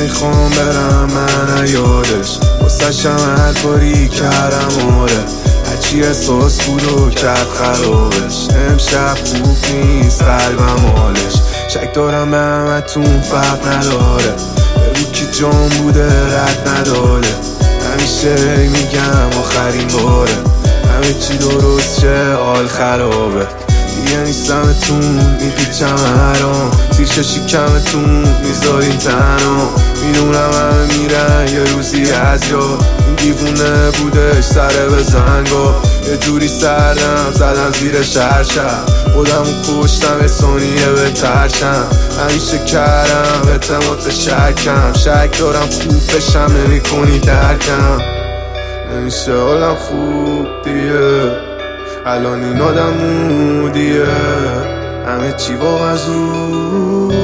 نمیخوام برم من یادش واسه هر کاری کردم آره هرچی احساس بود و کرد خرابش امشب خوب نیست قلبم حالش شک دارم به همتون فرق نداره بگو کی جان بوده رد نداره همیشه میگم آخرین باره همه چی درست شه حال خرابه دیگه نیستمتون میپیچم هرام سیر شکمتون میذارین تنها میدونم همه میرن یه روزی از یاد این دیوونه بودش سره به زنگا یه جوری سردم زدم زیرش هر شب خودمو کشتم یه ثانیه به ترشم همیشه کردم اعتماد به شکم شک دارم خوب بشم نمی کنی درکم نمیشه حالم خوب دیگه الان این آدم مودیه همه چی واقعا زود